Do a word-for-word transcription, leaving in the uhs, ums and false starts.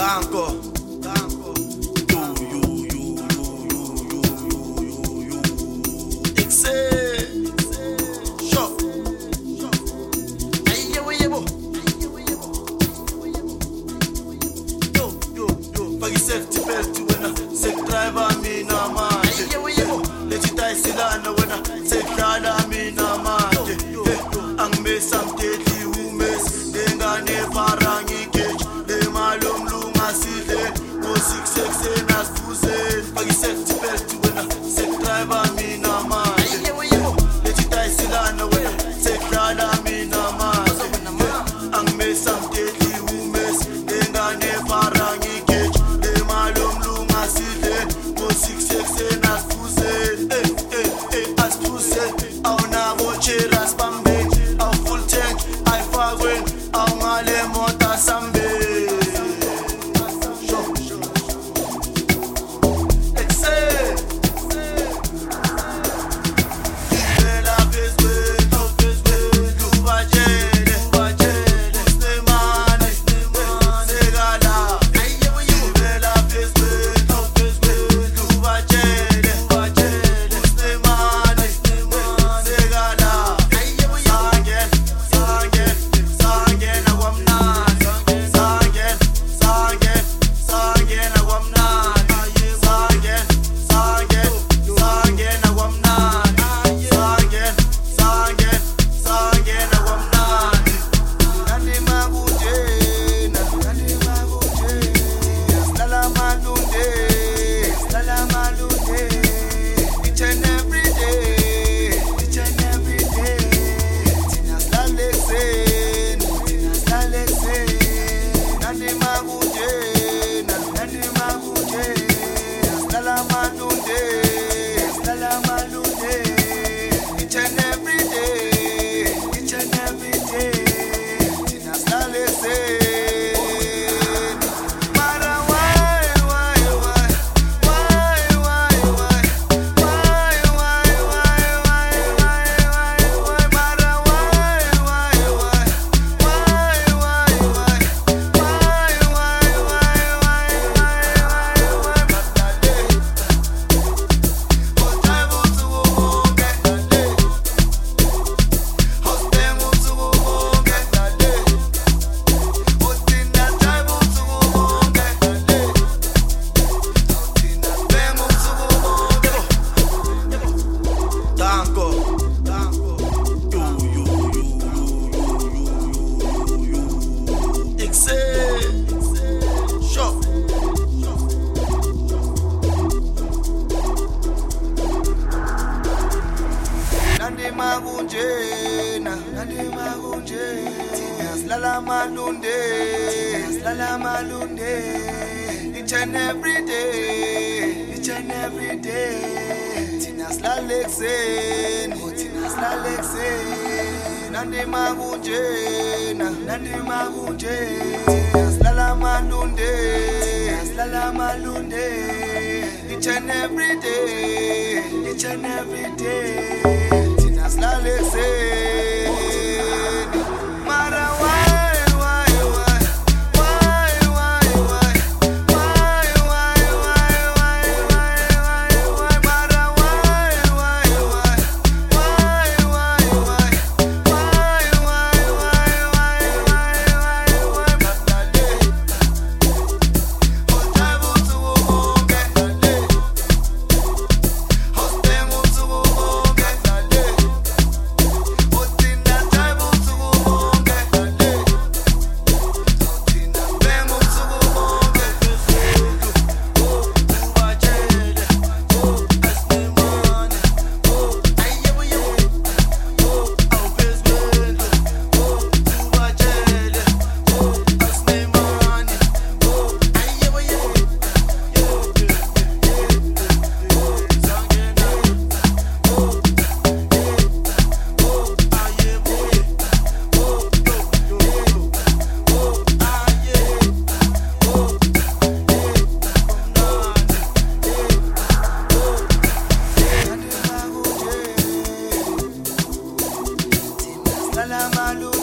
Danko, Danko, you, you, you, you, you, you, you, you, ik say, shop, ay yebo yebo, yo yo yo, pagi safety belt wena, sek driver mi na manje, ay yebo yebo, leti tai silana wena, sek dada mi na manje, ang mesam teti umes, dengane farangi kech, de malum lunga sile, mo six six enas fuse, pagi safety belt wena, sek driver mi na manje, ay yebo yebo, leti tai silana wena, sek dada mi na manje, ang mesam teti umes, dengane farangi kech, de malum lunga sile, mo six six enas fuse, eh eh eh as fuse, au na bochera spambe, au full tank, ai fagwen, au ngale mota sambe. Magunjena, nandi magunjena, slala malunde, slala malunde, each and every day, each and every day. Tina slalexen, tina slalexen, nandi magunjena, nandi magunjena, slala malunde, slala malunde, each and every day, each and every day. La lexen, mara why why why why why why why why why why why mara why why why why why why why why why why matale otabu tu getale hostemu tu getale. Maluma.